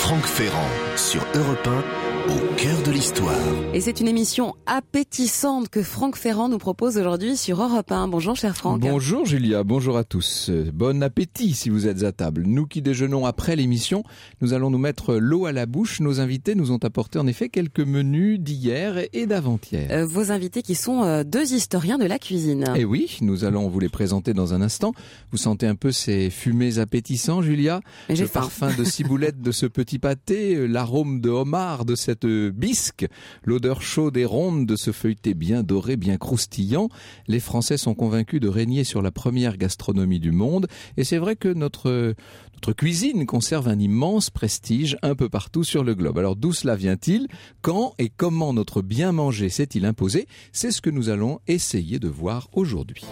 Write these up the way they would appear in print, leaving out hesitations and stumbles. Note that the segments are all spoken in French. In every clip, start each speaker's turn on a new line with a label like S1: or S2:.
S1: Franck Ferrand sur Europe 1, au cœur de l'histoire.
S2: Et c'est une émission appétissante que Franck Ferrand nous propose aujourd'hui sur Europe 1. Bonjour cher Franck.
S3: Bonjour Julia, bonjour à tous. Bon appétit si vous êtes à table. Nous qui déjeunons après l'émission, nous allons nous mettre l'eau à la bouche. Nos invités nous ont apporté en effet quelques menus d'hier et d'avant-hier.
S2: Vos invités qui sont deux historiens de la cuisine.
S3: Et oui, nous allons vous les présenter dans un instant. Vous sentez un peu ces fumées appétissants, Julia?
S2: J'ai
S3: le
S2: faim.
S3: Parfum de ciboulette de ce petit pâté, l'arôme de homard de cette bisque, l'odeur chaude et ronde de ce feuilleté bien doré, bien croustillant. Les Français sont convaincus de régner sur la première gastronomie du monde. Et c'est vrai que notre cuisine conserve un immense prestige un peu partout sur le globe. Alors d'où cela vient-il? Quand et comment notre bien manger s'est-il imposé? C'est ce que nous allons essayer de voir aujourd'hui.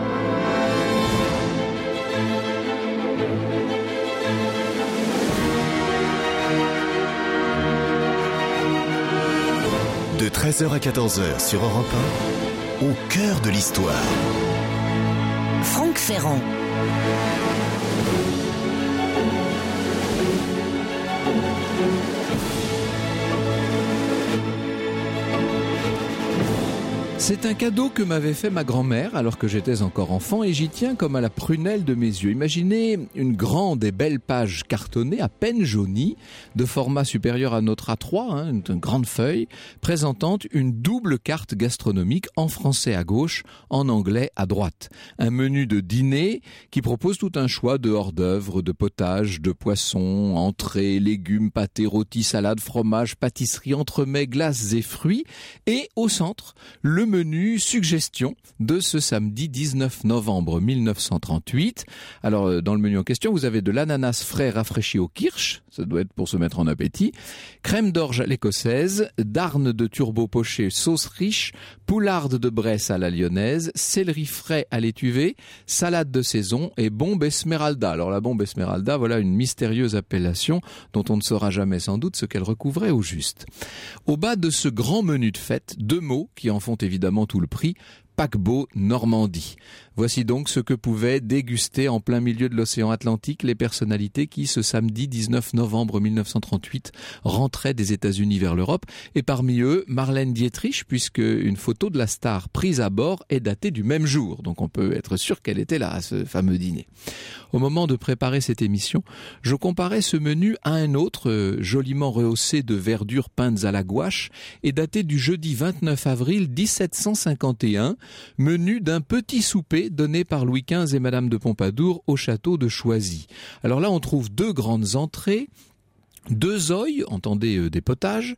S1: De 13h à 14h sur Europe 1, au cœur de l'histoire.
S4: Franck Ferrand.
S3: C'est un cadeau que m'avait fait ma grand-mère alors que j'étais encore enfant et j'y tiens comme à la prunelle de mes yeux. Imaginez une grande et belle page cartonnée à peine jaunie, de format supérieur à notre A3, une grande feuille, présentant une double carte gastronomique en français à gauche, en anglais à droite. Un menu de dîner qui propose tout un choix de hors-d'œuvre, de potage, de poissons, entrées, légumes, pâtés, rôtis, salades, fromages, pâtisseries, entremets, glaces et fruits. Et au centre, le menu suggestion de ce samedi 19 novembre 1938. Alors, dans le menu en question, vous avez de l'ananas frais rafraîchi au kirsch, ça doit être pour se mettre en appétit, crème d'orge à l'écossaise, darne de turbo poché sauce riche, poularde de Bresse à la lyonnaise, céleri frais à l'étuvée, salade de saison et bombe Esmeralda. Alors la bombe Esmeralda, voilà une mystérieuse appellation dont on ne saura jamais sans doute ce qu'elle recouvrait au juste. Au bas de ce grand menu de fête, deux mots qui en font évidemment tout le prix: paquebot Normandie. Voici donc ce que pouvaient déguster en plein milieu de l'océan Atlantique les personnalités qui, ce samedi 19 novembre 1938, rentraient des États-Unis vers l'Europe. Et parmi eux, Marlène Dietrich, puisque une photo de la star prise à bord est datée du même jour. Donc on peut être sûr qu'elle était là à ce fameux dîner. Au moment de préparer cette émission, je comparais ce menu à un autre, joliment rehaussé de verdures peintes à la gouache et daté du jeudi 29 avril 1751, menu d'un petit souper donné par Louis XV et Madame de Pompadour au château de Choisy. Alors là, on trouve deux grandes entrées, deux oeils, entendez des potages,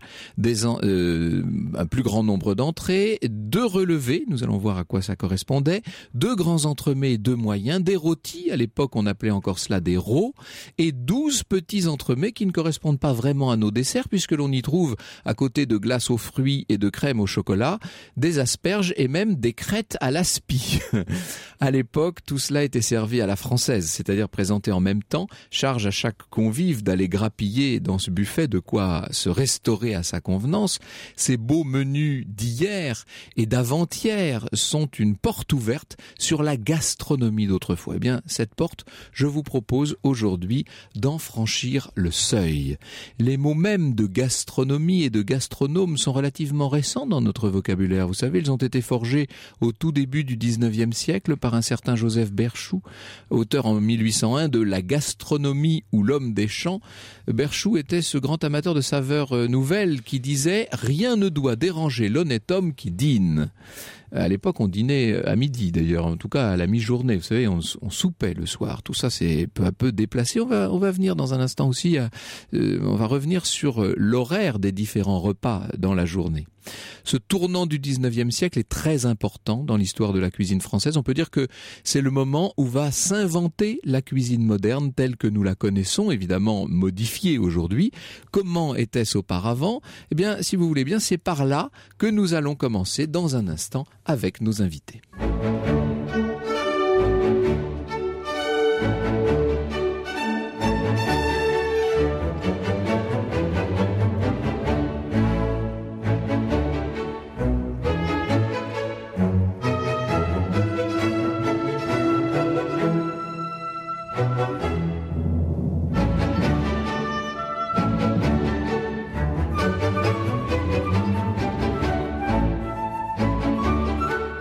S3: un plus grand nombre d'entrées, deux relevés, nous allons voir à quoi ça correspondait, deux grands entremets et deux moyens, des rôtis, à l'époque on appelait encore cela des rôts, et 12 petits entremets qui ne correspondent pas vraiment à nos desserts puisque l'on y trouve, à côté de glace aux fruits et de crème au chocolat, des asperges et même des crêtes à l'aspi. À l'époque, tout cela était servi à la française, c'est-à-dire présenté en même temps, charge à chaque convive d'aller grappiller dans ce buffet de quoi se restaurer à sa convenance. Ces beaux menus d'hier et d'avant-hier sont une porte ouverte sur la gastronomie d'autrefois. Eh bien, cette porte, je vous propose aujourd'hui d'en franchir le seuil. Les mots mêmes de gastronomie et de gastronome sont relativement récents dans notre vocabulaire. Vous savez, ils ont été forgés au tout début du 19e siècle par un certain Joseph Berchoux, auteur en 1801 de La gastronomie ou l'homme des champs. Berchoux était ce grand amateur de saveurs nouvelles qui disait « Rien ne doit déranger l'honnête homme qui dîne ». À l'époque, on dînait à midi d'ailleurs, en tout cas à la mi-journée. Vous savez, on soupait le soir. Tout ça, c'est peu à peu déplacé. On va venir dans un instant aussi, on va revenir sur l'horaire des différents repas dans la journée. Ce tournant du 19e siècle est très important dans l'histoire de la cuisine française. On peut dire que c'est le moment où va s'inventer la cuisine moderne telle que nous la connaissons, évidemment modifiée aujourd'hui. Comment était-ce auparavant? Eh bien, si vous voulez bien, c'est par là que nous allons commencer dans un instant avec nos invités.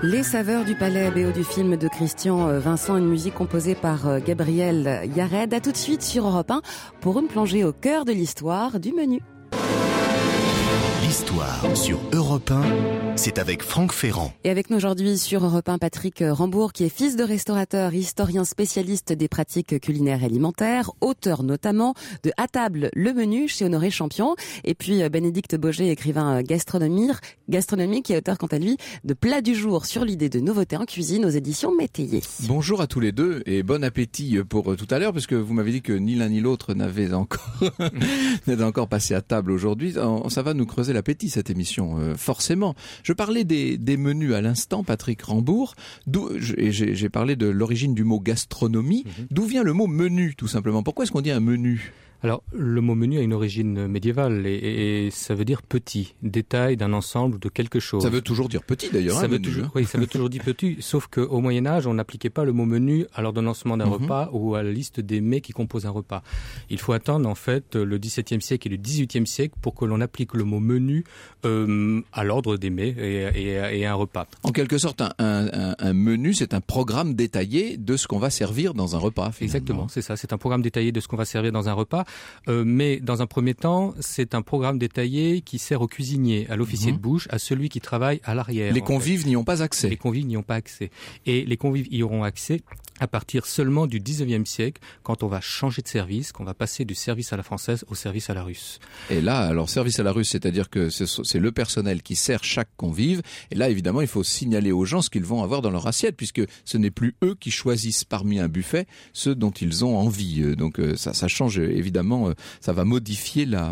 S2: Les saveurs du palais, BO du film de Christian Vincent, une musique composée par Gabriel Yared. À tout de suite sur Europe 1 pour une plongée au cœur de l'histoire du menu.
S1: L'histoire sur Europe 1, c'est avec Franck Ferrand.
S2: Et avec nous aujourd'hui sur Europe 1, Patrick Rambourg, qui est fils de restaurateur, historien spécialiste des pratiques culinaires et alimentaires, auteur notamment de À table, le menu chez Honoré Champion. Et puis Bénédicte Boger, écrivain gastronomique et auteur quant à lui de Plats du jour sur l'idée de nouveautés en cuisine aux éditions Métayer.
S3: Bonjour à tous les deux et bon appétit pour tout à l'heure, parce que vous m'avez dit que ni l'un ni l'autre n'avait encore passé à table aujourd'hui. Ça va nous creuser l'appétit cette émission, forcément. Je parlais des menus à l'instant, Patrick Rambourg, j'ai parlé de l'origine du mot gastronomie. D'où vient le mot menu, tout simplement? Pourquoi est-ce qu'on dit un menu?
S5: Alors, le mot menu a une origine médiévale et ça veut dire petit, détail d'un ensemble de quelque chose.
S3: Ça veut toujours dire petit d'ailleurs,
S5: ça veut toujours dire petit, sauf qu'au Moyen-Âge, on n'appliquait pas le mot menu à l'ordonnancement d'un repas ou à la liste des mets qui composent un repas. Il faut attendre en fait le XVIIe siècle et le XVIIIe siècle pour que l'on applique le mot menu à l'ordre des mets et à un repas.
S3: En quelque sorte, un menu, c'est un programme détaillé de ce qu'on va servir dans un repas. Finalement.
S5: Exactement, c'est ça. C'est un programme détaillé de ce qu'on va servir dans un repas. Mais dans un premier temps, c'est un programme détaillé qui sert au cuisinier, à l'officier de bouche, à celui qui travaille à l'arrière.
S3: Les convives n'y ont pas accès.
S5: Les convives n'y ont pas accès. Et les convives y auront accès à partir seulement du XIXe siècle, quand on va changer de service, qu'on va passer du service à la française au service à la russe.
S3: Et là, alors service à la russe, c'est-à-dire que c'est le personnel qui sert chaque convive. Et là, évidemment, il faut signaler aux gens ce qu'ils vont avoir dans leur assiette, puisque ce n'est plus eux qui choisissent parmi un buffet ce dont ils ont envie. Donc ça change évidemment. Ça va modifier la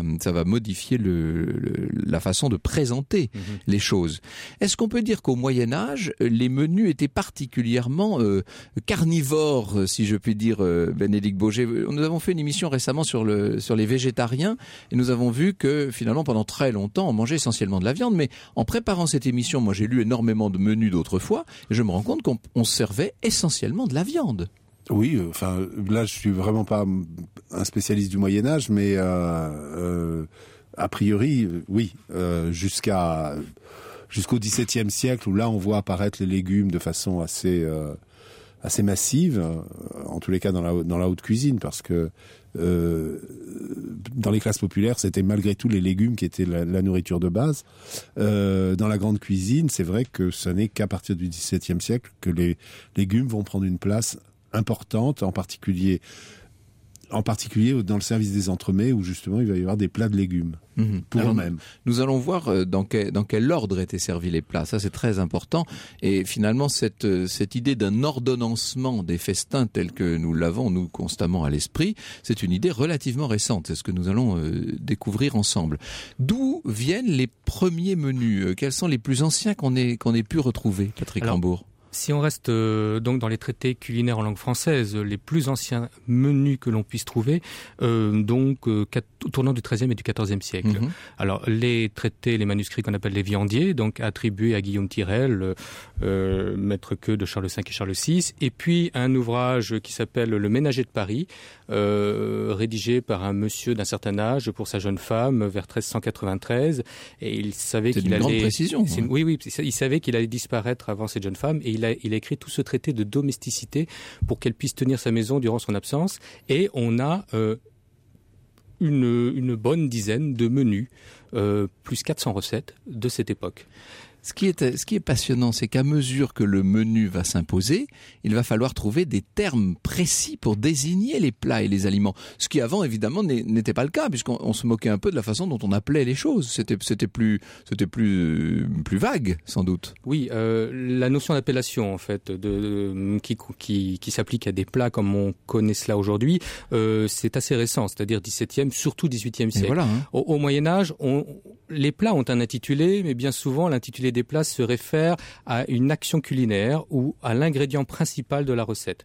S3: façon de présenter les choses. Est-ce qu'on peut dire qu'au Moyen Âge, les menus étaient particulièrement carnivores, si je puis dire, Bénédicte Boger? Nous avons fait une émission récemment sur les végétariens et nous avons vu que finalement pendant très longtemps on mangeait essentiellement de la viande, mais en préparant cette émission, moi j'ai lu énormément de menus d'autrefois et je me rends compte qu'on servait essentiellement de la viande.
S6: Oui, enfin là je suis vraiment pas un spécialiste du Moyen-Âge, mais a priori oui, jusqu'au XVIIe siècle où là on voit apparaître les légumes de façon assez massive, en tous les cas dans la haute cuisine, parce que dans les classes populaires, c'était malgré tout les légumes qui étaient la nourriture de base. Dans la grande cuisine, c'est vrai que ce n'est qu'à partir du XVIIe siècle que les légumes vont prendre une place importante, en particulier dans le service des entremets où justement il va y avoir des plats de légumes pour eux-mêmes. Nous
S3: allons voir dans quel ordre étaient servis les plats. Ça c'est très important. Et finalement cette idée d'un ordonnancement des festins tel que nous l'avons nous constamment à l'esprit, c'est une idée relativement récente. C'est ce que nous allons découvrir ensemble. D'où viennent les premiers menus? Quels sont les plus anciens qu'on ait pu retrouver, Patrick Rambourg?
S5: Si on reste donc dans les traités culinaires en langue française, les plus anciens menus que l'on puisse trouver, tournant du XIIIe et du XIVe siècle. Alors les traités, les manuscrits qu'on appelle les viandiers, donc attribués à Guillaume Tirel, maître queux de Charles V et Charles VI, et puis un ouvrage qui s'appelle Le Ménager de Paris, rédigé par un monsieur d'un certain âge pour sa jeune femme vers 1393, et il savait qu'il allait... C'est une grande précision. Oui, il savait qu'il allait disparaître avant cette jeune femme, et il a écrit tout ce traité de domesticité pour qu'elle puisse tenir sa maison durant son absence, et on a une bonne dizaine de menus, plus 400 recettes de cette époque.
S3: Ce qui est passionnant, c'est qu'à mesure que le menu va s'imposer, il va falloir trouver des termes précis pour désigner les plats et les aliments. Ce qui avant, évidemment, n'était pas le cas, puisqu'on se moquait un peu de la façon dont on appelait les choses. C'était plus vague, sans doute.
S5: Oui, la notion d'appellation, en fait, qui s'applique à des plats comme on connaît cela aujourd'hui, c'est assez récent, c'est-à-dire 17e, surtout 18e siècle. Voilà, Au Moyen-Âge, les plats ont un intitulé, mais bien souvent, l'intitulé des plats se réfère à une action culinaire ou à l'ingrédient principal de la recette.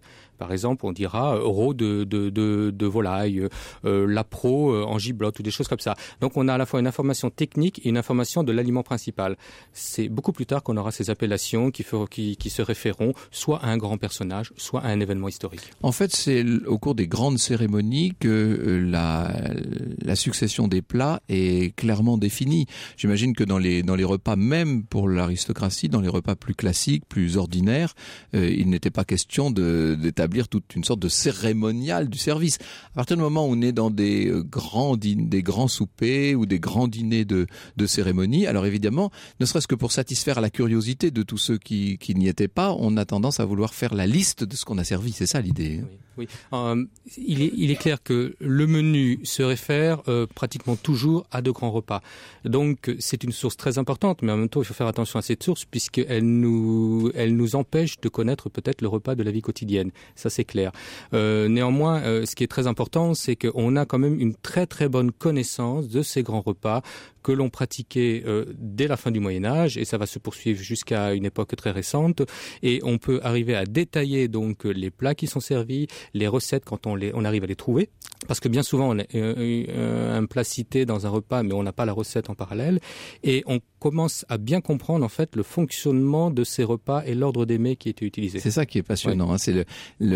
S5: Par exemple, on dira rôt de volaille, lapro en giblotte ou des choses comme ça. Donc on a à la fois une information technique et une information de l'aliment principal. C'est beaucoup plus tard qu'on aura ces appellations qui se référeront soit à un grand personnage, soit à un événement historique.
S3: En fait, c'est au cours des grandes cérémonies que la succession des plats est clairement définie. J'imagine que dans les repas, même pour l'aristocratie, dans les repas plus classiques, plus ordinaires, il n'était pas question d'établir toute une sorte de cérémonial du service. À partir du moment où on est dans des grands soupers ou des grands dîners de cérémonie, alors évidemment, ne serait-ce que pour satisfaire à la curiosité de tous ceux qui n'y étaient pas, on a tendance à vouloir faire la liste de ce qu'on a servi. C'est ça l'idée.
S5: Oui. Il est clair que le menu se réfère pratiquement toujours à de grands repas. Donc c'est une source très importante, mais en même temps il faut faire attention à cette source puisqu'elle nous empêche de connaître peut-être le repas de la vie quotidienne. Ça c'est clair. Néanmoins, ce qui est très important, c'est qu'on a quand même une très très bonne connaissance de ces grands repas que l'on pratiquait dès la fin du Moyen-Âge, et ça va se poursuivre jusqu'à une époque très récente, et on peut arriver à détailler donc les plats qui sont servis, les recettes quand on arrive à les trouver, parce que bien souvent on a un plat cité dans un repas, mais on n'a pas la recette en parallèle, et on commence à bien comprendre en fait le fonctionnement de ces repas et l'ordre des mets qui étaient utilisés.
S3: C'est ça qui est passionnant. Ouais. C'est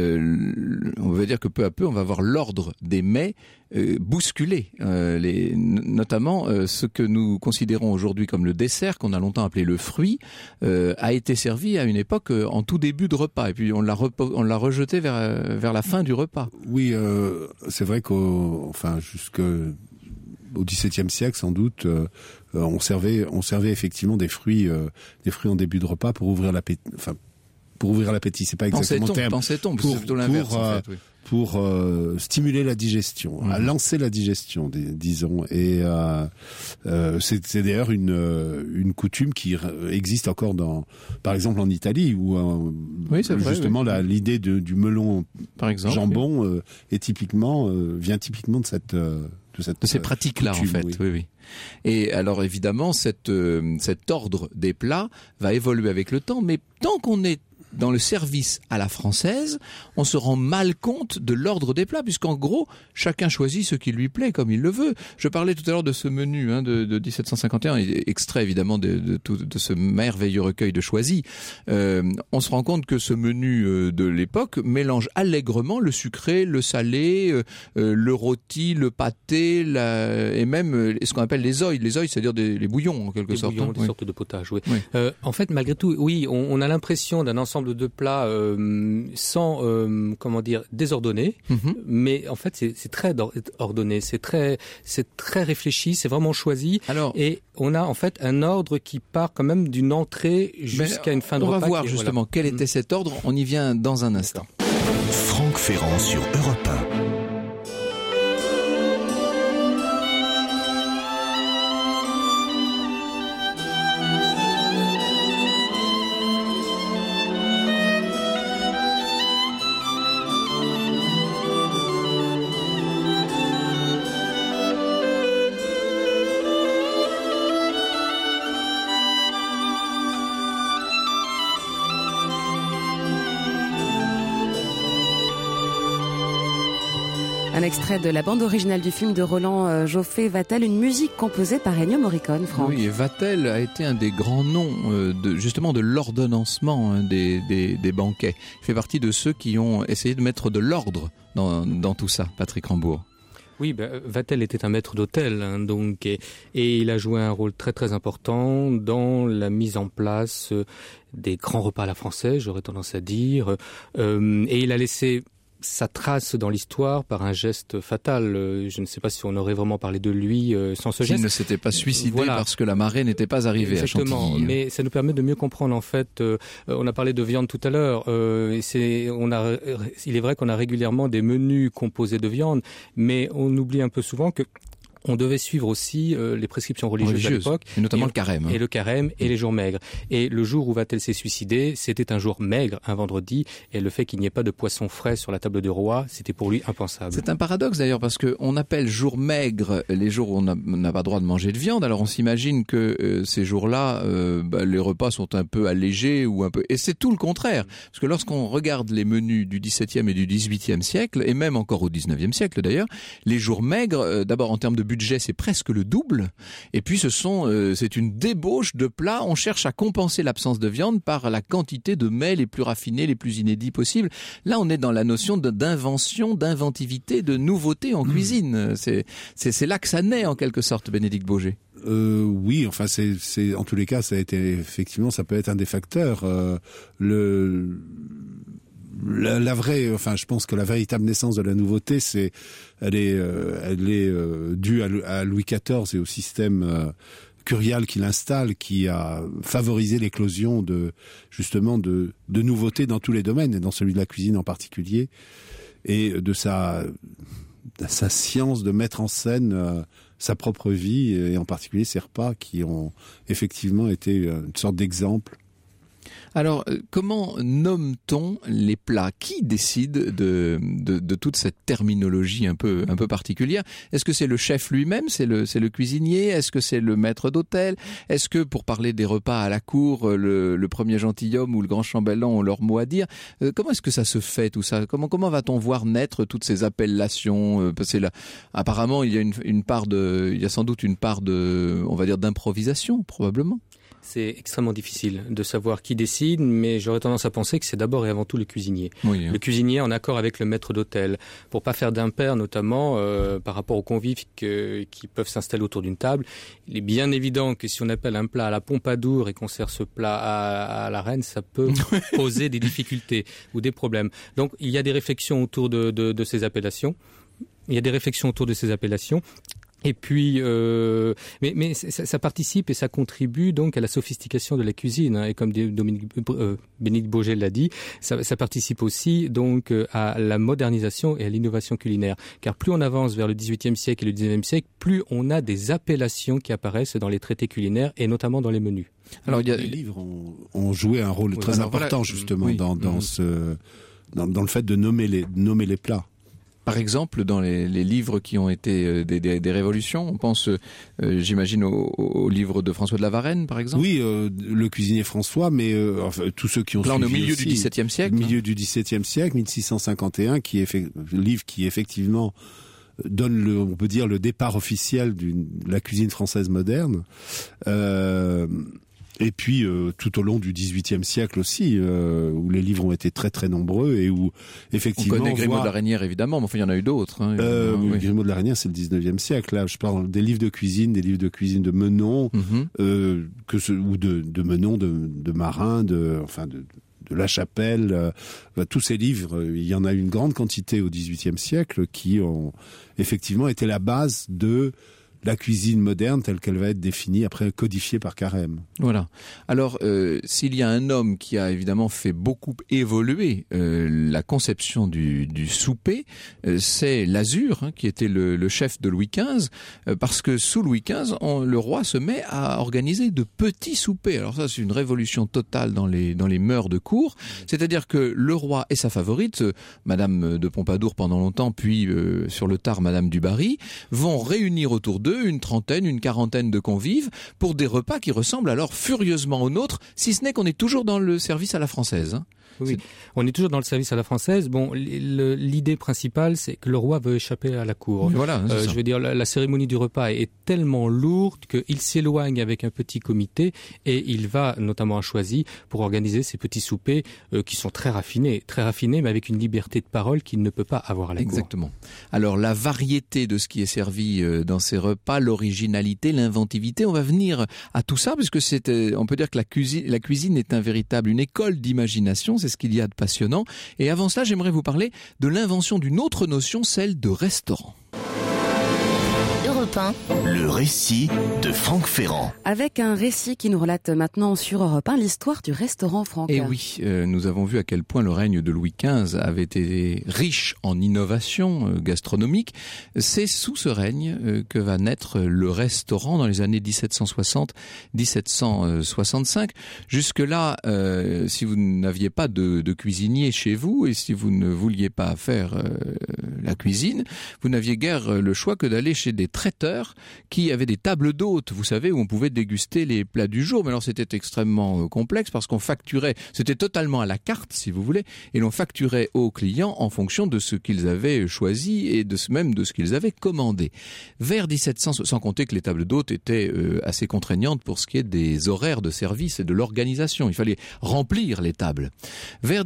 S3: on veut dire que peu à peu on va voir l'ordre des mets bousculer, notamment ce que nous considérons aujourd'hui comme le dessert, qu'on a longtemps appelé le fruit, a été servi à une époque en tout début de repas, et puis on l'a rejeté vers la fin du repas.
S6: Oui, c'est vrai jusqu'au XVIIe siècle, sans doute, on servait effectivement des fruits en début de repas pour ouvrir l'appétit. Enfin, pour ouvrir l'appétit, c'est pas exactement le terme.
S3: Pensait-on, c'est plutôt l'inverse en fait, oui.
S6: Pour stimuler la digestion, à lancer la digestion, disons. Et c'est d'ailleurs une coutume qui existe encore par exemple en Italie, où justement l'idée du melon, par exemple, jambon vient typiquement de ces pratiques-là,
S3: coutume, en fait. Oui. Et alors évidemment, cet ordre des plats va évoluer avec le temps, mais tant qu'on est dans le service à la française, on se rend mal compte de l'ordre des plats, puisqu'en gros, chacun choisit ce qui lui plaît comme il le veut. Je parlais tout à l'heure de ce menu de 1751, extrait évidemment de ce merveilleux recueil de Choisy. On se rend compte que ce menu de l'époque mélange allègrement le sucré, le salé, le rôti, le pâté, et même ce qu'on appelle les oeils. Les oeils, c'est-à-dire les bouillons en quelque sorte.
S5: Des bouillons, des sortes de potages, oui. En fait, malgré tout, oui, on a l'impression d'un ensemble de plats sans désordonné, mais en fait c'est très ordonné, c'est très réfléchi, c'est vraiment choisi. Alors, et on a en fait un ordre qui part quand même d'une entrée jusqu'à une fin de repas.
S3: On va voir justement quel était cet ordre, on y vient dans un instant.
S1: Franck Ferrand sur Europe 1.
S2: Un extrait de la bande originale du film de Roland Joffé, Vatel, une musique composée par Ennio Morricone, Franck.
S3: Oui, et Vatel a été un des grands noms justement de l'ordonnancement des banquets. Il fait partie de ceux qui ont essayé de mettre de l'ordre dans tout ça, Patrick Rambourg.
S5: Oui, Vatel était un maître d'hôtel, et il a joué un rôle très très important dans la mise en place des grands repas à la française, j'aurais tendance à dire, et il a laissé sa trace dans l'histoire par un geste fatal. Je ne sais pas si on aurait vraiment parlé de lui sans ce geste.
S3: Il ne s'était pas suicidé parce que la marée n'était pas arrivée.
S5: Exactement, à Chantilly. Mais ça nous permet de mieux comprendre en fait. On a parlé de viande tout à l'heure. Il est vrai qu'on a régulièrement des menus composés de viande, mais on oublie un peu souvent que on devait suivre aussi les prescriptions religieuses à l'époque.
S3: Et notamment le carême.
S5: Et le carême et les jours maigres. Et le jour où Vatel s'est suicidé, c'était un jour maigre, un vendredi, et le fait qu'il n'y ait pas de poisson frais sur la table du roi, c'était pour lui impensable.
S3: C'est un paradoxe d'ailleurs, parce qu'on appelle jour maigre les jours où on n'a pas le droit de manger de viande. Alors on s'imagine que ces jours-là, les repas sont un peu allégés ou un peu... Et c'est tout le contraire. Parce que lorsqu'on regarde les menus du XVIIe et du XVIIIe siècle, et même encore au XIXe siècle d'ailleurs, les jours maigres, d'abord en termes de budget, c'est presque le double. Et puis c'est une débauche de plats. On cherche à compenser l'absence de viande par la quantité de mets les plus raffinés, les plus inédits possibles. Là, on est dans la notion d'invention, d'inventivité, de nouveauté en cuisine. C'est là que ça naît en quelque sorte, Bénédicte Baugé.
S6: Oui, enfin c'est en tous les cas, ça a été effectivement, ça peut être un des facteurs. La vraie, enfin, je pense que la véritable naissance de la nouveauté, elle est due à Louis XIV et au système curial qu'il installe, qui a favorisé l'éclosion de nouveautés dans tous les domaines, et dans celui de la cuisine en particulier, et de sa science de mettre en scène sa propre vie, et en particulier ses repas qui ont effectivement été une sorte d'exemple.
S3: Alors, comment nomme-t-on les plats? Qui décide de toute cette terminologie un peu particulière? Est-ce que c'est le chef lui-même? C'est le cuisinier? Est-ce que c'est le maître d'hôtel? Est-ce que, pour parler des repas à la cour, le premier gentilhomme ou le grand chambellan ont leur mot à dire? Comment est-ce que ça se fait, tout ça? Comment va-t-on voir naître toutes ces appellations? Parce que là, apparemment, il y a sans doute une part de, on va dire, d'improvisation, probablement.
S5: C'est extrêmement difficile de savoir qui décide, mais j'aurais tendance à penser que c'est d'abord et avant tout le cuisinier.
S3: Oui, hein.
S5: Le cuisinier en accord avec le maître d'hôtel, pour pas faire d'impair notamment par rapport aux convives qui peuvent s'installer autour d'une table. Il est bien évident que si on appelle un plat à la Pompadour et qu'on sert ce plat à la reine, ça peut poser des difficultés ou des problèmes. Donc il y a des réflexions autour de ces appellations. Et puis, mais ça participe et ça contribue donc à la sophistication de la cuisine. Hein, et comme Bénédicte Baugé l'a dit, ça participe aussi donc à la modernisation et à l'innovation culinaire. Car plus on avance vers le XVIIIe siècle et le XIXe siècle, plus on a des appellations qui apparaissent dans les traités culinaires et notamment dans les menus.
S6: Alors, les livres ont joué un rôle très important justement dans le fait de nommer les plats.
S3: Par exemple, dans les livres qui ont été des révolutions, on pense, j'imagine, au livre de François de La Varenne, par exemple.
S6: Oui, le cuisinier François, mais enfin, tous ceux qui ont suivi.
S3: Là, on est au milieu du XVIIe siècle.
S6: Au milieu du XVIIe siècle, 1651, livre qui effectivement donne on peut dire, le départ officiel de la cuisine française moderne. Et puis tout au long du XVIIIe siècle aussi, où les livres ont été très très nombreux et où effectivement
S3: on connaît Grimaud de la Reynière évidemment, mais enfin il y en a eu d'autres. Hein,
S6: oui. Grimaud de la Reynière, c'est le XIXe siècle. Là, je parle des livres de cuisine de Menon, ou de Menon, de Marin, de La Chapelle, tous ces livres. Il y en a une grande quantité au XVIIIe siècle qui ont effectivement été la base de la cuisine moderne telle qu'elle va être définie, après codifiée par Carême.
S3: Voilà. Alors, s'il y a un homme qui a évidemment fait beaucoup évoluer la conception du souper, c'est Lasure, hein, qui était le chef de Louis XV, parce que sous Louis XV, le roi se met à organiser de petits soupers. Alors ça, c'est une révolution totale dans les mœurs de cour. C'est-à-dire que le roi et sa favorite, Madame de Pompadour pendant longtemps, puis sur le tard Madame du Barry, vont réunir autour d'eux une trentaine, une quarantaine de convives pour des repas qui ressemblent alors furieusement aux nôtres, si ce n'est qu'on est toujours dans le service à la française. Hein.
S5: Oui, on est toujours dans le service à la française. Bon, l'idée principale, c'est que le roi veut échapper à la cour.
S3: Voilà,
S5: je veux dire, la cérémonie du repas est tellement lourde qu'il s'éloigne avec un petit comité et il va, notamment à Choisy, pour organiser ces petits soupers qui sont très raffinés, mais avec une liberté de parole qu'il ne peut pas avoir à la cour.
S3: Exactement. Alors, la variété de ce qui est servi dans ces repas, l'originalité, l'inventivité, on va venir à tout ça, parce que on peut dire que la cuisine est une école d'imagination. C'est ce qu'il y a de passionnant. Et avant cela, j'aimerais vous parler de l'invention d'une autre notion, celle de restaurant.
S4: Europe 1.
S1: Le récit de Franck Ferrand.
S2: Avec un récit qui nous relate maintenant sur Europe 1 l'histoire du restaurant Franck.
S3: Et oui, nous avons vu à quel point le règne de Louis XV avait été riche en innovation gastronomique. C'est sous ce règne que va naître le restaurant dans les années 1760-1765. Jusque-là, si vous n'aviez pas de cuisinier chez vous et si vous ne vouliez pas faire la cuisine, vous n'aviez guère le choix que d'aller chez des traiteurs qui avaient des tables d'hôtes, vous savez, où on pouvait déguster les plats du jour. Mais alors c'était extrêmement complexe parce qu'on facturait, c'était totalement à la carte si vous voulez, et l'on facturait aux clients en fonction de ce qu'ils avaient choisi et même de ce qu'ils avaient commandé. Vers 1700, sans compter que les tables d'hôtes étaient assez contraignantes pour ce qui est des horaires de service et de l'organisation. Il fallait remplir les tables. Vers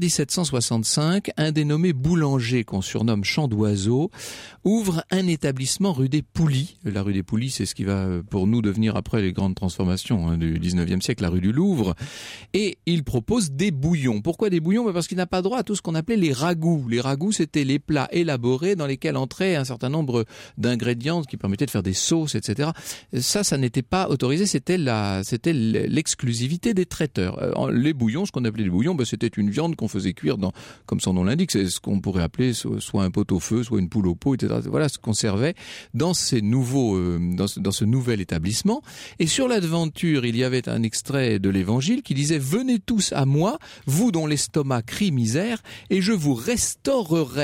S3: 1765, un dénommé boulanger qu'on surnomme Champ d'Oiseau ouvre un établissement rue des Poulies. La rue des Poulies, c'est ce qui va pour nous devenir après les grandes transformations du 19e siècle, la rue du Louvre. Et il propose des bouillons. Pourquoi des bouillons ? Parce qu'il n'a pas droit à tout ce qu'on appelait les ragoûts. Les ragoûts, c'était les plats élaborés dans lesquels entraient un certain nombre d'ingrédients qui permettaient de faire des sauces, etc. Ça n'était pas autorisé. C'était l'exclusivité des traiteurs. Les bouillons, ce qu'on appelait les bouillons, c'était une viande qu'on faisait cuire dans, comme son nom l'indique, c'est ce qu'on pourrait appeler soit un pot-au-feu, soit une poule au pot, etc. Voilà ce qu'on servait dans ces nouveaux, dans ce nouvel établissement. Et sur la devanture, il y avait un extrait de l'Évangile qui disait « Venez tous à moi, vous dont l'estomac crie misère, et je vous restaurerai ».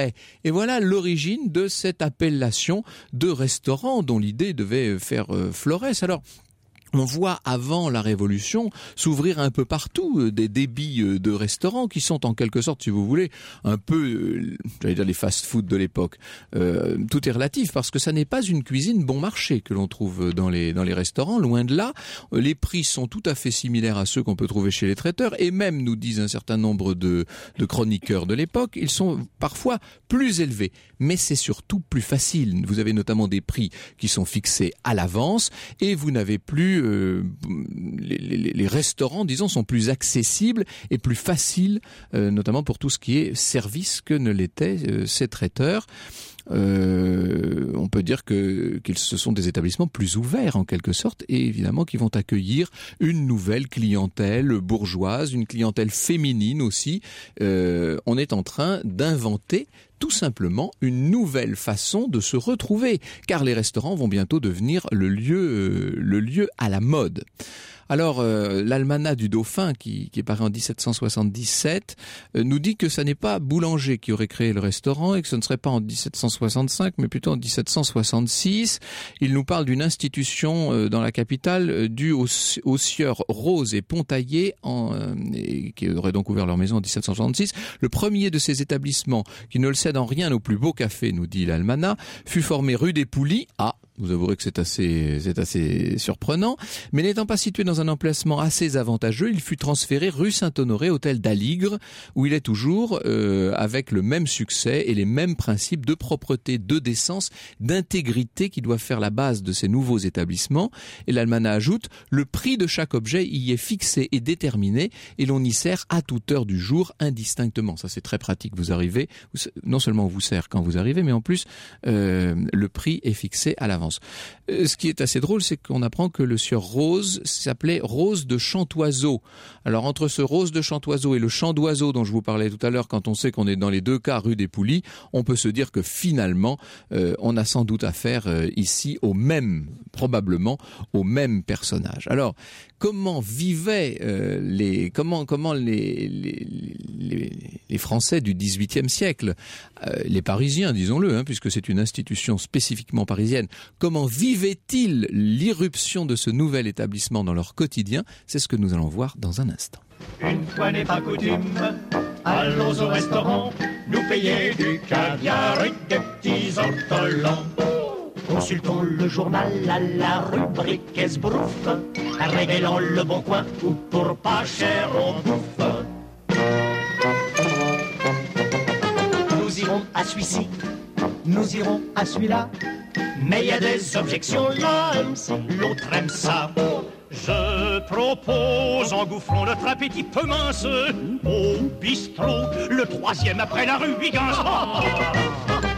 S3: Et voilà l'origine de cette appellation de restaurant dont l'idée devait faire florès. Alors, on voit avant la Révolution s'ouvrir un peu partout des débits de restaurants qui sont en quelque sorte, si vous voulez, un peu, j'allais dire les fast-food de l'époque. Tout est relatif parce que ça n'est pas une cuisine bon marché que l'on trouve dans les restaurants. Loin de là, les prix sont tout à fait similaires à ceux qu'on peut trouver chez les traiteurs et même, nous disent un certain nombre de chroniqueurs de l'époque, ils sont parfois plus élevés. Mais c'est surtout plus facile. Vous avez notamment des prix qui sont fixés à l'avance et vous n'avez plus les restaurants, disons, sont plus accessibles et plus faciles, notamment pour tout ce qui est service que ne l'étaient ces traiteurs. On peut dire qu'ils ce sont des établissements plus ouverts en quelque sorte et évidemment qui vont accueillir une nouvelle clientèle bourgeoise, une clientèle féminine aussi. On est en train d'inventer tout simplement une nouvelle façon de se retrouver, car les restaurants vont bientôt devenir le lieu à la mode. Alors, l'almanach du Dauphin, qui est paru en 1777, nous dit que ça n'est pas Boulanger qui aurait créé le restaurant et que ce ne serait pas en 1765, mais plutôt en 1766. Il nous parle d'une institution dans la capitale due aux sieurs Rose et Pontaillé, qui auraient donc ouvert leur maison en 1766. Le premier de ces établissements, qui ne le cède en rien au plus beau café, nous dit l'almanach, fut formé rue des Poulies. Vous avouerez que c'est assez surprenant, mais n'étant pas situé dans un emplacement assez avantageux, il fut transféré rue Saint-Honoré, hôtel d'Aligre, où il est toujours avec le même succès et les mêmes principes de propreté, de décence, d'intégrité qui doivent faire la base de ces nouveaux établissements. Et l'almanach ajoute, le prix de chaque objet y est fixé et déterminé et l'on y sert à toute heure du jour indistinctement. Ça c'est très pratique, vous arrivez, non seulement on vous sert quand vous arrivez, mais en plus le prix est fixé à l'avance. Ce qui est assez drôle, c'est qu'on apprend que le sieur Rose s'appelait Rose de Chantoiseau. Alors entre ce Rose de Chantoiseau et le Champ d'Oiseau dont je vous parlais tout à l'heure, quand on sait qu'on est dans les deux cas rue des Poulies, on peut se dire que finalement, on a sans doute affaire ici probablement au même personnage. Alors, comment vivaient les Français du XVIIIe siècle, les Parisiens, disons-le, puisque c'est une institution spécifiquement parisienne, comment vivaient-ils l'irruption de ce nouvel établissement dans leur quotidien ? C'est ce que nous allons voir dans un instant.
S7: Une fois n'est pas coutume, allons au restaurant, nous payer du caviar et des petits ortolans. Consultons le journal à la rubrique esbrouffe, révélons le bon coin ou pour pas cher on bouffe. Nous irons à celui-ci, nous irons à celui-là, mais il y a des objections là, l'autre aime ça. Je propose, engouffrons notre appétit peu mince au bistrot, le troisième après la rue Huygens.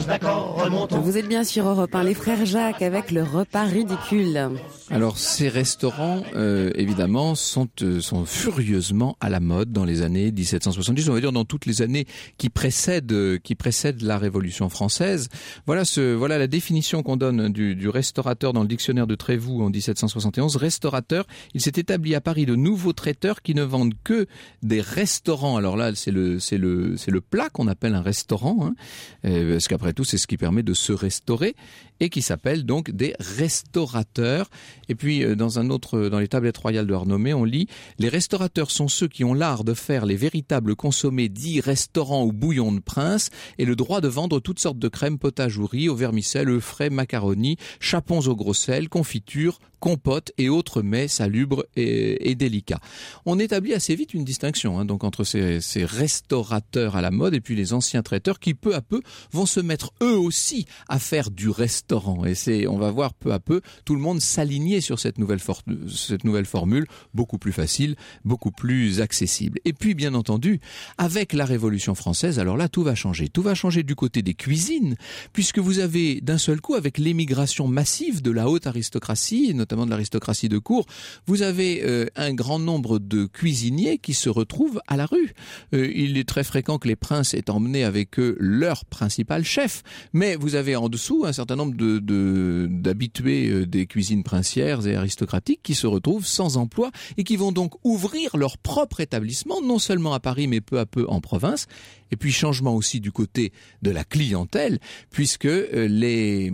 S7: tous d'accord, remontons.
S2: Vous êtes bien sur Europe 1, les frères Jacques avec le repas ridicule.
S3: Alors ces restaurants, évidemment, sont furieusement à la mode dans les années 1770, on va dire dans toutes les années qui précèdent la Révolution française. Voilà la définition qu'on donne du restaurateur dans le dictionnaire de Trévoux en 1771. Restaurateur, il s'est établi à Paris de nouveaux traiteurs qui ne vendent que des restaurants. Alors là, c'est le plat qu'on appelle un restaurant, hein, parce qu'après tout, c'est ce qui permet de se restaurer, et qui s'appelle donc des restaurateurs. Et puis, dans les tablettes royales de Arnomé, on lit « Les restaurateurs sont ceux qui ont l'art de faire les véritables consommés dits restaurants ou bouillons de prince et le droit de vendre toutes sortes de crèmes, potages ou riz, au vermicelle, œufs frais, macaronis, chapons au gros sel, confitures, compotes et autres mets salubres et délicats. » On établit assez vite une distinction donc entre ces restaurateurs à la mode et puis les anciens traiteurs qui peu à peu vont se mettre eux aussi à faire du restaurant. Et on va voir peu à peu tout le monde s'aligner sur cette nouvelle formule, beaucoup plus facile, beaucoup plus accessible. Et puis bien entendu, avec la Révolution française, alors là tout va changer. Tout va changer du côté des cuisines, puisque vous avez d'un seul coup, avec l'émigration massive de la haute aristocratie, et notamment de l'aristocratie de cour, vous avez un grand nombre de cuisiniers qui se retrouvent à la rue. Il est très fréquent que les princes aient emmené avec eux leur principal chef, mais vous avez en dessous un certain nombre d'habitués des cuisines princières et aristocratiques qui se retrouvent sans emploi et qui vont donc ouvrir leur propre établissement, non seulement à Paris mais peu à peu en province. Et puis changement aussi du côté de la clientèle, puisque les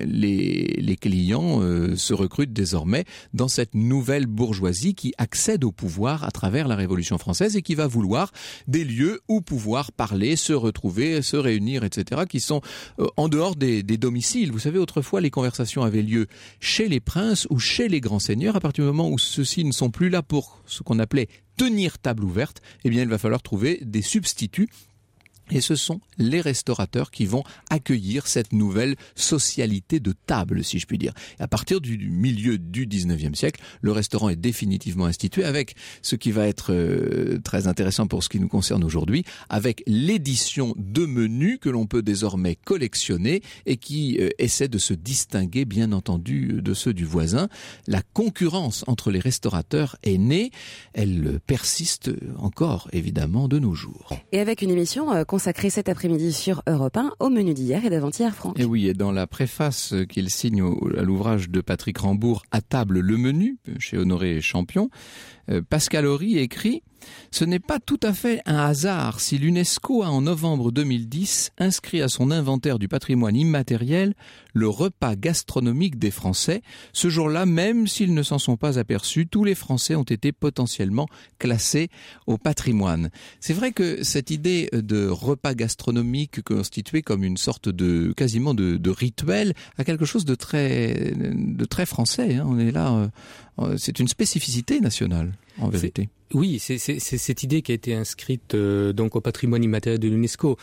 S3: clients se recrutent désormais dans cette nouvelle bourgeoisie qui accède au pouvoir à travers la Révolution française et qui va vouloir des lieux où pouvoir parler, se retrouver, se réunir, etc., qui sont en dehors des domiciles. Vous savez, autrefois, les conversations avaient lieu chez les princes ou chez les grands seigneurs. À partir du moment où ceux-ci ne sont plus là pour ce qu'on appelait tenir table ouverte, eh bien, il va falloir trouver des substituts. Et ce sont les restaurateurs qui vont accueillir cette nouvelle socialité de table, si je puis dire. Et à partir du milieu du 19e siècle, le restaurant est définitivement institué avec ce qui va être très intéressant pour ce qui nous concerne aujourd'hui, avec l'édition de menus que l'on peut désormais collectionner et qui essaie de se distinguer, bien entendu, de ceux du voisin. La concurrence entre les restaurateurs est née. Elle persiste encore, évidemment, de nos jours.
S2: Et avec une émission consacré cet après-midi sur Europe 1 au menu d'hier et d'avant-hier, Franck.
S3: Et oui, et dans la préface qu'il signe à l'ouvrage de Patrick Rambourg, À table le menu, chez Honoré Champion, Pascal Horry écrit « Ce n'est pas tout à fait un hasard si l'UNESCO a en novembre 2010 inscrit à son inventaire du patrimoine immatériel le repas gastronomique des Français. Ce jour-là, même s'ils ne s'en sont pas aperçus, tous les Français ont été potentiellement classés au patrimoine. » C'est vrai que cette idée de repas gastronomique constitué comme une sorte quasiment de rituel a quelque chose de très français. On est là, c'est une spécificité nationale, en vérité.
S5: Oui, c'est cette idée qui a été inscrite donc au patrimoine immatériel de l'UNESCO.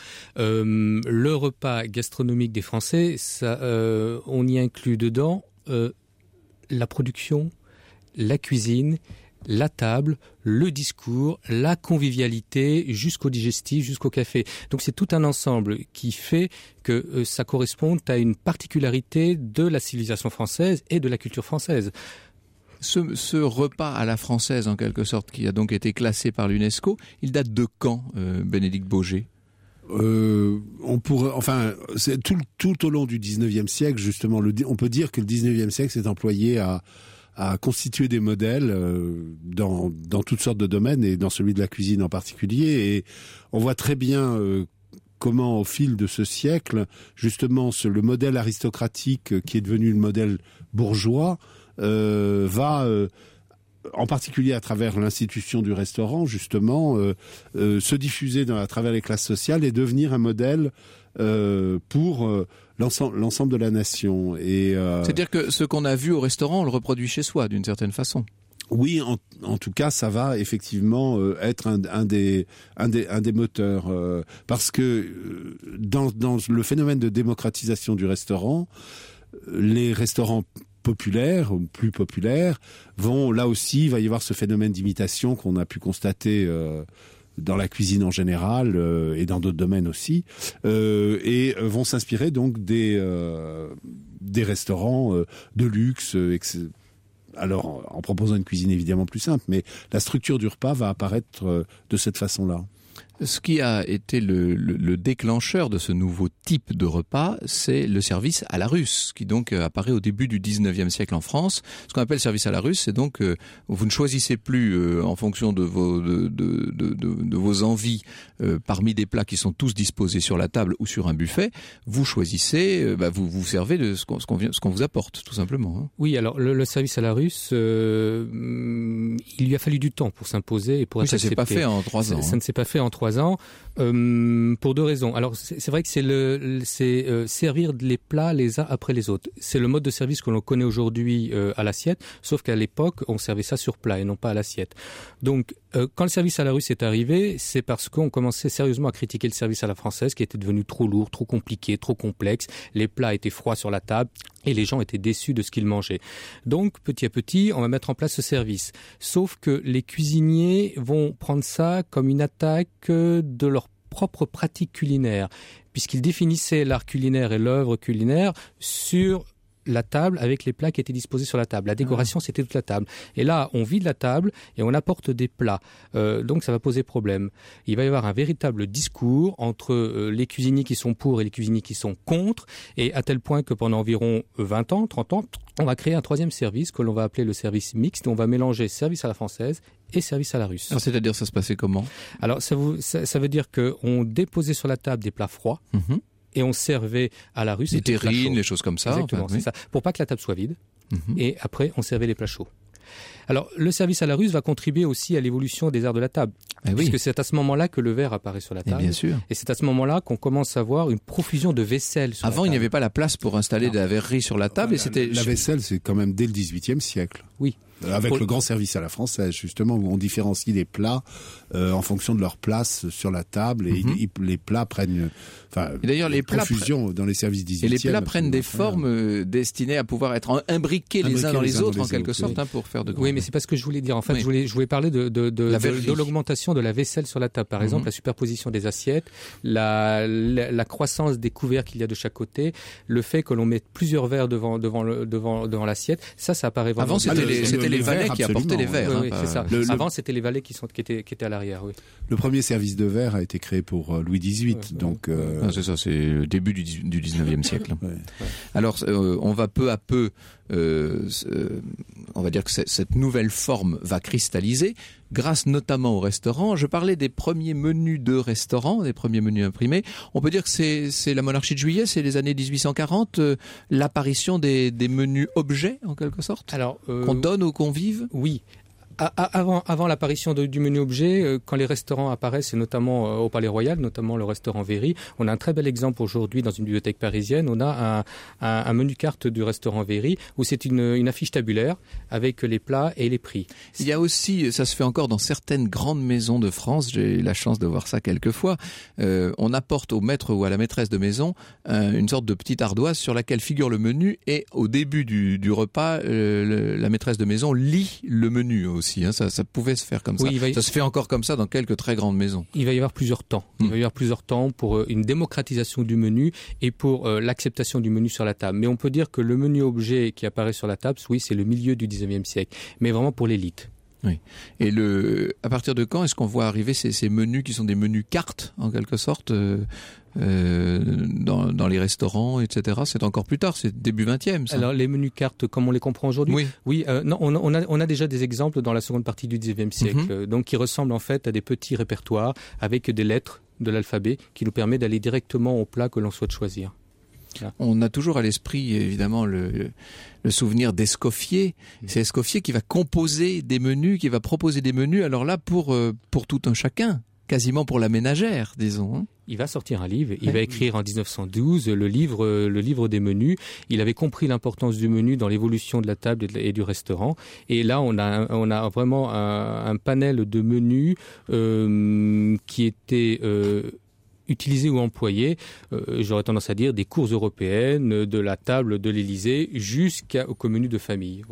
S5: Le repas gastronomique des Français, ça, on y inclut dedans la production, la cuisine, la table, le discours, la convivialité, jusqu'au digestif, jusqu'au café. Donc c'est tout un ensemble qui fait que ça corresponde à une particularité de la civilisation française et de la culture française.
S3: Ce repas à la française, en quelque sorte, qui a donc été classé par l'UNESCO, il date de quand, Bénédicte Baugé ?
S6: C'est tout au long du 19e siècle, justement, on peut dire que le 19e siècle s'est employé à constituer des modèles dans toutes sortes de domaines, et dans celui de la cuisine en particulier. Et on voit très bien comment, au fil de ce siècle, justement, le modèle aristocratique qui est devenu le modèle bourgeois, va, en particulier à travers l'institution du restaurant, justement, se diffuser à travers les classes sociales et devenir un modèle pour l'ensemble de la nation.
S3: C'est-à-dire que ce qu'on a vu au restaurant, on le reproduit chez soi, d'une certaine façon.
S6: Oui, en tout cas, ça va effectivement être un des moteurs, parce que dans le phénomène de démocratisation du restaurant, les restaurants populaires ou plus populaires vont, là aussi, il va y avoir ce phénomène d'imitation qu'on a pu constater dans la cuisine en général et dans d'autres domaines aussi, et vont s'inspirer donc des restaurants de luxe, alors en proposant une cuisine évidemment plus simple, mais la structure du repas va apparaître de cette façon-là.
S3: Ce qui a été le déclencheur de ce nouveau type de repas, c'est le service à la russe, qui donc apparaît au début du 19e siècle en France. Ce qu'on appelle service à la russe, c'est donc vous ne choisissez plus en fonction de vos envies parmi des plats qui sont tous disposés sur la table ou sur un buffet. Vous choisissez, vous servez de ce qu'on vous apporte, tout simplement. Hein.
S5: Oui, alors le service à la russe, il lui a fallu du temps pour s'imposer et pour être accepté.
S3: Ça ne s'est pas fait en 3 ans.
S5: Ça ne s'est pas fait en 3 ans, pour 2 raisons. Alors c'est vrai que c'est servir les plats les uns après les autres. C'est le mode de service que l'on connaît aujourd'hui à l'assiette, sauf qu'à l'époque on servait ça sur plat et non pas à l'assiette. Donc quand le service à la russe est arrivé, c'est parce qu'on commençait sérieusement à critiquer le service à la française qui était devenu trop lourd, trop compliqué, trop complexe. Les plats étaient froids sur la table et les gens étaient déçus de ce qu'ils mangeaient. Donc petit à petit, on va mettre en place ce service. Sauf que les cuisiniers vont prendre ça comme une attaque de leur propre pratique culinaire, puisqu'ils définissaient l'art culinaire et l'œuvre culinaire sur la table avec les plats qui étaient disposés sur la table. La décoration, c'était toute la table. Et là, on vide la table et on apporte des plats. Donc, ça va poser problème. Il va y avoir un véritable discours entre les cuisiniers qui sont pour et les cuisiniers qui sont contre, et à tel point que pendant environ 20 ans, 30 ans, on va créer un 3e service que l'on va appeler le service mixte. On va mélanger service à la française et service à la russe.
S3: Alors, c'est-à-dire, ça se passait comment ?
S5: Alors, ça veut dire qu'on déposait sur la table des plats froids, et on servait à la russe.
S3: Des terrines, des choses comme ça.
S5: Exactement, c'est ça. Pour pas que la table soit vide. Et après, on servait les plats chauds. Alors, le service à la russe va contribuer aussi à l'évolution des arts de la table. Puisque c'est à ce moment-là que le verre apparaît sur la table.
S3: Et bien sûr.
S5: Et c'est à ce moment-là qu'on commence à voir une profusion de vaisselle sur la table.
S3: Avant, il n'y avait pas la place pour installer de la verrerie sur la table.
S6: La vaisselle, c'est quand même dès le XVIIIe siècle.
S5: Oui.
S6: Avec le grand service à la française, justement, où on différencie les plats en fonction de leur place sur la table, et les plats prennent...
S3: et d'ailleurs, les plats
S6: dans les services 18e.
S3: Et les plats prennent des formes destinées à pouvoir être imbriqués les uns dans les autres, en quelque sorte, pour faire de grands...
S5: Oui, mais c'est pas ce que je voulais dire. En fait, je voulais parler de l'augmentation de la vaisselle sur la table. Par exemple, la superposition des assiettes, la croissance des couverts qu'il y a de chaque côté, le fait que l'on mette plusieurs verres devant l'assiette, ça apparaît vraiment...
S3: Avant, c'était les valets qui apportaient les verres.
S5: Oui, c'est ça. Avant, c'était les valets qui étaient à l'arrière. Oui.
S6: Le premier service de verre a été créé pour Louis XVIII. Donc,
S3: c'est ça, c'est le début du 19e siècle. Alors, on va peu à peu, on va dire que cette nouvelle forme va cristalliser, grâce notamment au restaurant. Je parlais des premiers menus de restaurant, des premiers menus imprimés. On peut dire que c'est la monarchie de Juillet, c'est les années 1840, l'apparition des menus objets, en quelque sorte, qu'on donne aux convives.
S5: Oui. Avant l'apparition du menu objet, quand les restaurants apparaissent, et notamment au Palais Royal, notamment le restaurant Véry, on a un très bel exemple aujourd'hui dans une bibliothèque parisienne. On a un menu carte du restaurant Véry où c'est une affiche tabulaire avec les plats et les prix.
S3: Il y a aussi, ça se fait encore dans certaines grandes maisons de France, j'ai eu la chance de voir ça quelques fois, on apporte au maître ou à la maîtresse de maison une sorte de petite ardoise sur laquelle figure le menu, et au début du repas, la maîtresse de maison lit le menu aussi. Ça pouvait se faire comme ça. Ça se fait encore comme ça dans quelques très grandes maisons.
S5: Il va y avoir plusieurs temps. Il va y avoir plusieurs temps pour une démocratisation du menu et pour l'acceptation du menu sur la table. Mais on peut dire que le menu objet qui apparaît sur la table, oui, c'est le milieu du 19e siècle. Mais vraiment pour l'élite.
S3: Oui. Et à partir de quand est-ce qu'on voit arriver ces menus qui sont des menus cartes, en quelque sorte, dans les restaurants, etc. C'est encore plus tard, c'est début 20e. Ça.
S5: Alors les menus cartes, comme on les comprend aujourd'hui, non, on a déjà des exemples dans la seconde partie du 19e siècle, donc qui ressemblent en fait à des petits répertoires avec des lettres de l'alphabet qui nous permet d'aller directement au plat que l'on souhaite choisir. Là.
S3: On a toujours à l'esprit, évidemment, le souvenir d'Escoffier. C'est Escoffier qui va composer des menus, qui va proposer des menus, alors là, pour tout un chacun, quasiment pour la ménagère, disons.
S5: Il va sortir un livre, il va écrire en 1912 le livre des menus. Il avait compris l'importance du menu dans l'évolution de la table et du restaurant. Et là, on a vraiment un panel de menus qui était... utilisés ou employés, j'aurais tendance à dire, des cours européennes, de la table de l'Élysée jusqu'au menu de famille, oui.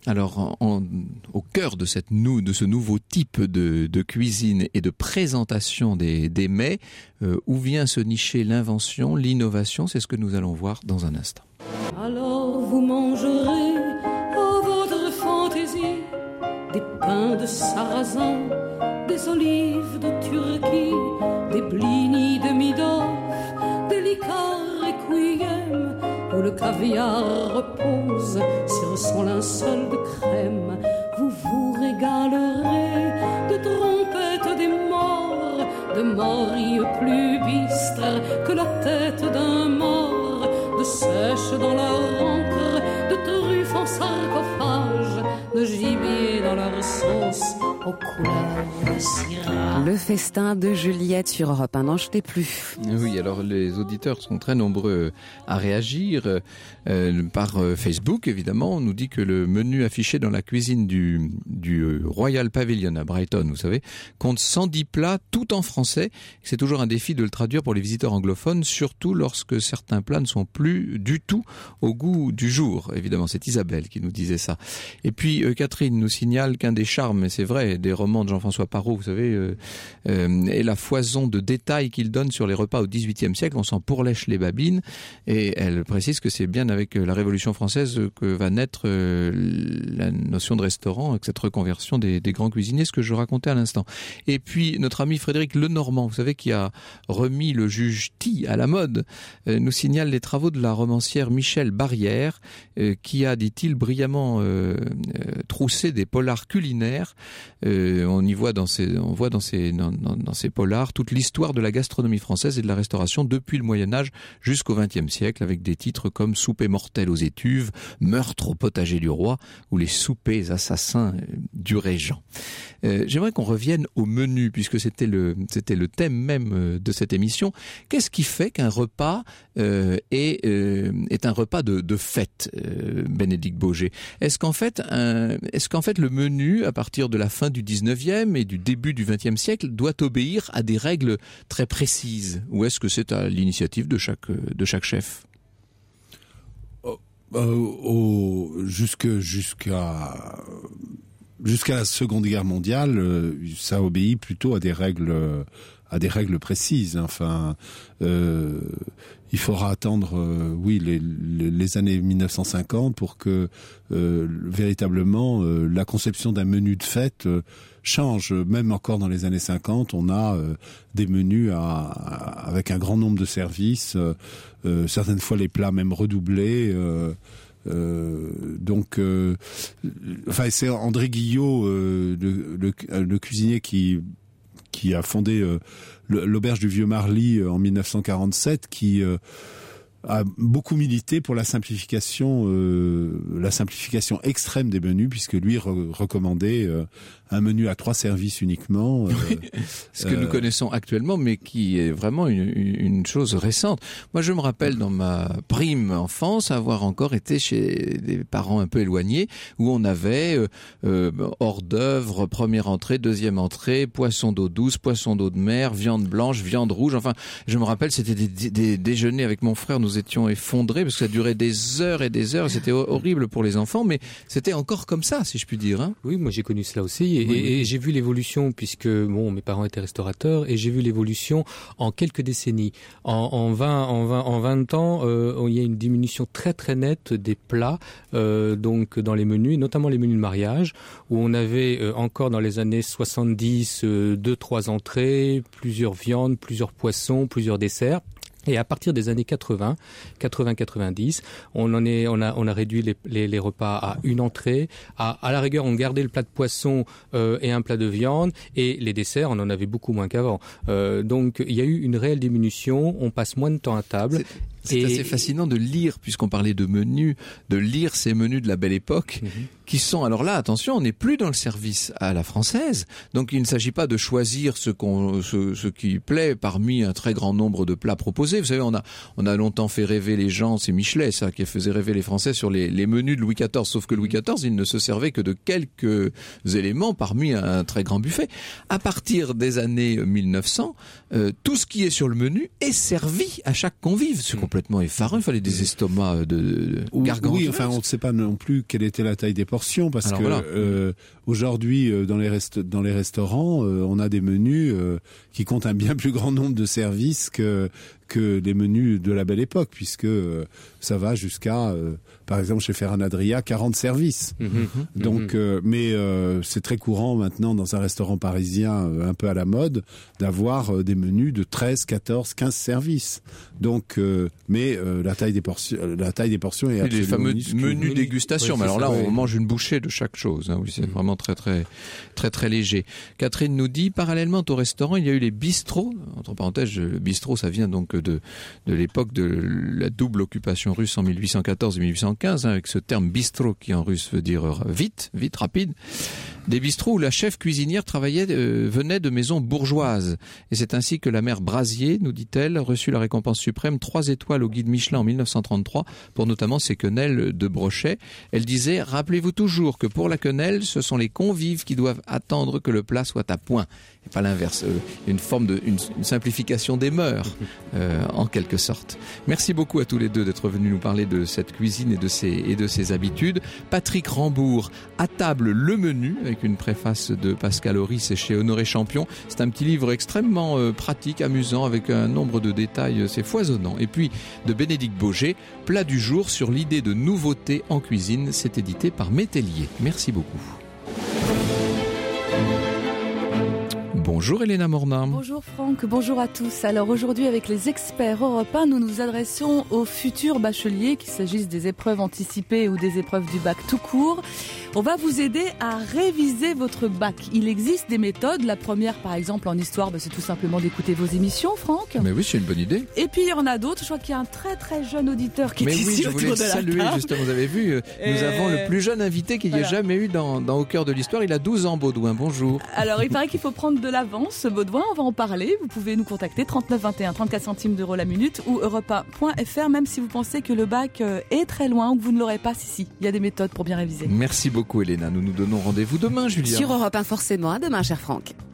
S3: Alors, au cœur de ce nouveau type de cuisine et de présentation des mets, où vient se nicher l'invention, l'innovation, c'est ce que nous allons voir dans un instant.
S8: Alors vous mangerez à votre fantaisie des pains de sarrasin, des olives de Turquie, des blinis de Midorf, des liqueurs requiem, où le caviar repose sur son linceul de crème. Vous vous régalerez de trompettes des morts, de morilles plus bistres que la tête d'un mort, de sèches dans leur encre, de truffes en sarcophage, de gibier dans leur sauce aux couleurs cirage.
S2: Le festin de Juliette sur Europe 1, n'en jetez plus.
S3: Oui, alors les auditeurs sont très nombreux à réagir par Facebook, évidemment. On nous dit que le menu affiché dans la cuisine du Royal Pavilion à Brighton, vous savez, compte 110 plats, tout en français. C'est toujours un défi de le traduire pour les visiteurs anglophones, surtout lorsque certains plats ne sont plus du tout au goût du jour. Évidemment, c'est Isabelle qui nous disait ça. Et puis, Catherine nous signale qu'un des charmes, et c'est vrai, des romans de Jean-François Parrot, vous savez, est la foison de détails qu'il donne sur les repas au XVIIIe siècle. On s'en pourlèche les babines. Et elle précise que c'est bien avec la Révolution française que va naître la notion de restaurant, avec cette reconversion des grands cuisiniers, ce que je racontais à l'instant. Et puis, notre ami Frédéric Lenormand, vous savez, qui a remis le juge T à la mode, nous signale les travaux de la romancière Michel Barrière, qui a, dit-il, brillamment troussé des polars culinaires. On voit dans ces polars toute l'histoire de la gastronomie française et de la restauration depuis le Moyen-Âge jusqu'au XXe siècle, avec des titres comme Souper mortel aux étuves, Meurtre au potager du roi ou Les soupers assassins du régent. J'aimerais qu'on revienne au menu, puisque c'était le thème même de cette émission. Qu'est-ce qui fait qu'un repas est un repas de fête, Bénédicte Baugé? Est-ce qu'en fait le menu, à partir de la fin du 19e et du début du 20e siècle, doit obéir à des règles très précises, ou est-ce que c'est à l'initiative de chaque chef?
S6: Jusqu'à la Seconde Guerre mondiale, ça obéit plutôt à des règles précises. Enfin, il faudra attendre, les années 1950 pour que véritablement la conception d'un menu de fête change. Même encore dans les années 50, on a des menus avec un grand nombre de services, certaines fois les plats même redoublés. C'est André Guillot, le cuisinier qui a fondé l'auberge du Vieux Marly en 1947, qui a beaucoup milité pour la simplification extrême des menus, puisque lui recommandait un menu à 3 services uniquement.
S3: Ce que nous connaissons actuellement, mais qui est vraiment une chose récente. Moi, je me rappelle dans ma prime enfance avoir encore été chez des parents un peu éloignés, où on avait hors d'œuvre, première entrée, deuxième entrée, poisson d'eau douce, poisson d'eau de mer, viande blanche, viande rouge. Enfin, je me rappelle, c'était des déjeuners avec mon frère, nous étions effondrés parce que ça durait des heures et des heures. C'était horrible pour les enfants, mais c'était encore comme ça, si je puis dire. Hein.
S5: Oui, moi j'ai connu cela aussi. Et j'ai vu l'évolution, puisque mes parents étaient restaurateurs, et j'ai vu l'évolution en quelques décennies. En 20 ans, il y a une diminution très très nette des plats, donc dans les menus, notamment les menus de mariage, où on avait encore dans les années 70 2-3 entrées, plusieurs viandes, plusieurs poissons, plusieurs desserts. Et à partir des années 80-90, on a réduit les repas à une entrée. À la rigueur, on gardait le plat de poisson et un plat de viande, et les desserts, on en avait beaucoup moins qu'avant. Donc, il y a eu une réelle diminution. On passe moins de temps à table.
S3: C'est assez fascinant de lire, puisqu'on parlait de menus, de lire ces menus de la belle époque, qui sont, alors là, attention, on n'est plus dans le service à la française, donc il ne s'agit pas de choisir ce qui plaît parmi un très grand nombre de plats proposés. Vous savez, on a longtemps fait rêver les gens, c'est Michelet, ça, qui faisait rêver les Français sur les menus de Louis XIV, sauf que Louis XIV, il ne se servait que de quelques éléments parmi un très grand buffet. À partir des années 1900, tout ce qui est sur le menu est servi à chaque convive, ce qu'on complètement effarant. Il fallait des estomacs de gargantues.
S6: Oui, enfin, on ne sait pas non plus quelle était la taille des portions, parce
S3: Alors,
S6: que
S3: voilà.
S6: aujourd'hui, dans les restaurants, on a des menus qui comptent un bien plus grand nombre de services que les menus de la belle époque, puisque ça va jusqu'à, par exemple, chez Ferran Adria, 40 services. Donc, mais c'est très courant maintenant dans un restaurant parisien un peu à la mode d'avoir des menus de 13, 14, 15 services. Donc, mais la taille des portions est absolument
S3: les fameux
S6: minuscule.
S3: menus dégustation.
S6: Oui,
S3: mais alors là,
S6: ça,
S3: on mange une bouchée de chaque chose. Hein. Oui, c'est vraiment très, très, très, très léger. Catherine nous dit, parallèlement au restaurant, il y a eu les bistrots. Entre parenthèses, le bistrot, ça vient donc de l'époque de la double occupation russe en 1814 et 1815, hein, avec ce terme bistrot qui en russe veut dire vite, rapide. Des bistrots où la chef cuisinière venait de maisons bourgeoises. Et c'est ainsi que la mère Brasier, nous dit-elle, reçut la récompense suprême 3 étoiles au guide Michelin en 1933 pour notamment ses quenelles de brochet. Elle disait, rappelez-vous toujours que pour la quenelle, ce sont les convives qui doivent attendre que le plat soit à point. Et pas l'inverse. Une forme une simplification des mœurs, en quelque sorte. Merci beaucoup à tous les deux d'être venus nous parler de cette cuisine et de ses habitudes. Patrick Rambourg, À table, le menu, avec une préface de Pascal Auris et chez Honoré Champion. C'est un petit livre extrêmement pratique, amusant, avec un nombre de détails, c'est foisonnant. Et puis de Bénédicte Boger, Plat du jour sur l'idée de nouveauté en cuisine. C'est édité par Métellier. Merci beaucoup. Bonjour Elena Morna.
S9: Bonjour Franck, bonjour à tous. Alors aujourd'hui avec les experts Europe 1, nous nous adressons aux futurs bacheliers, qu'il s'agisse des épreuves anticipées ou des épreuves du bac tout court. On va vous aider à réviser votre bac. Il existe des méthodes. La première par exemple en histoire, c'est tout simplement d'écouter vos émissions, Franck.
S3: Mais oui, c'est une bonne idée.
S9: Et puis il y en a d'autres. Je crois qu'il y a un très très jeune auditeur qui est ici.
S3: Mais oui, je voulais saluer justement. Vous avez vu, nous avons le plus jeune invité qu'il y ait jamais eu dans Au cœur de l'histoire. Il a 12 ans, Baudouin. Bonjour.
S9: Alors il paraît qu'il faut prendre de l'avance, Baudouin. On va en parler. Vous pouvez nous contacter 39 21 34 centimes d'euros la minute ou europe1.fr, même si vous pensez que le bac est très loin ou que vous ne l'aurez pas. Si, il y a des méthodes pour bien réviser.
S3: Merci beaucoup, Elena. Nous nous donnons rendez-vous demain, Julia.
S2: Sur Europe 1, forcément. À demain, cher Franck.